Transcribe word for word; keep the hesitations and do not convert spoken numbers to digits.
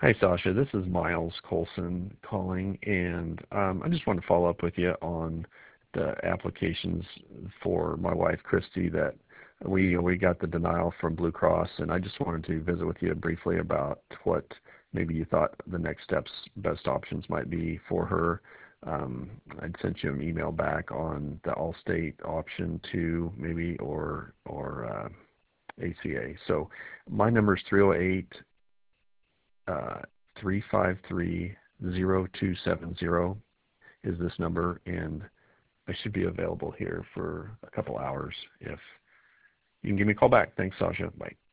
Hi, Sasha. This is Miles Colson calling, and um, I just want to follow up with you on the applications for my wife, Christy, that we we got the denial from Blue Cross, and I just wanted to visit with you briefly about what maybe you thought the next steps, best options might be for her. Um, I'd sent you an email back on the Allstate option two, maybe, or or uh, A C A. So my number is three oh eight uh, three five three zero two seven zero is this number, and I should be available here for a couple hours if you can give me a call back. Thanks, Sasha. Bye.